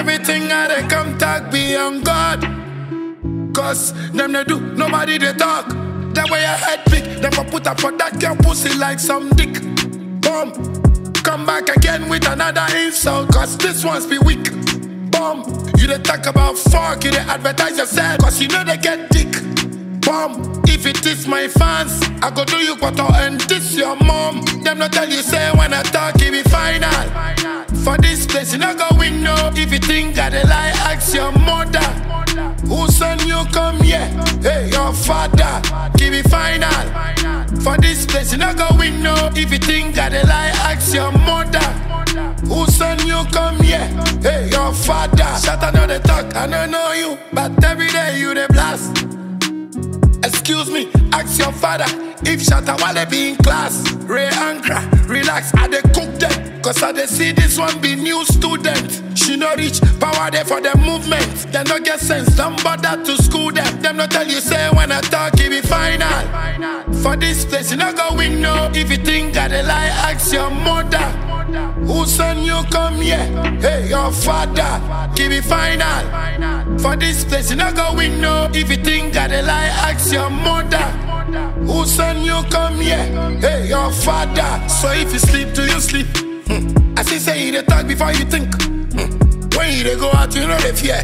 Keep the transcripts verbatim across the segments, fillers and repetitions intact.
everything I they come talk be on God. Cause them they do, nobody they talk. That way your head big, never put up for that girl pussy like some dick. Boom, come back again with another insult, cause this one's be weak. Boom, you they talk about fuck, you they advertise yourself, cause you know they get dick. Boom, if it is my fans, I go do you quarter and this your mom. Them not tell you say when I talk it be final. For this place you not go win no. If you think I they lie, ask your mother. Who send you come here? Hey, your father. Give it final. For this place you not go win no. If you think I they lie, ask your mother. Who send you come here? Hey, your father. Shut up, know the talk, I don't know you, but every day you the blast. Excuse me, ask your father if Shatta Wale be in class. Ray Ankra, relax, I dey cook them, cause I dey see this one be new student. She no reach power there for the movement. They no get sense, don't bother to school them. Them no tell you say when I talk it be final. For this place you no go win no. If you think I dey lie, ask your mother. Who send you come here? Hey, your father. Give it final. For this place you no go win no. If you think I dey lie, ask your mother. Who send you come here? Hey, your father. So if you sleep, do you sleep? Hmm. I see say you dey talk before you think. Hmm. When you dey go out, you know they fear.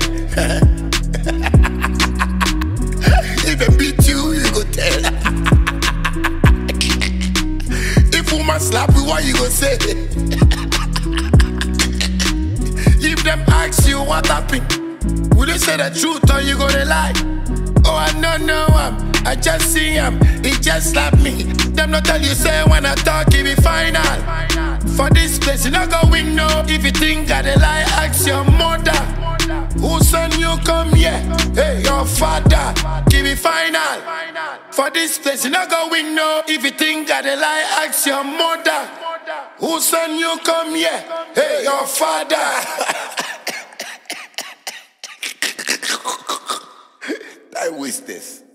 If they beat you, you go tell. If woman slap you, what you go say? If them ask you what happened, will you say the truth or you gonna lie? Oh, I don't know him, I just see him, he just slapped me. Them not tell you say when I talk it be final. For this place you not go win no. If you think I they lie, ask your mother. Who send you come here? Hey, your father. Give it final. For this place you not go win no. If you think I they lie, ask your mother. Who send you come here? Hey, your father. I wish this.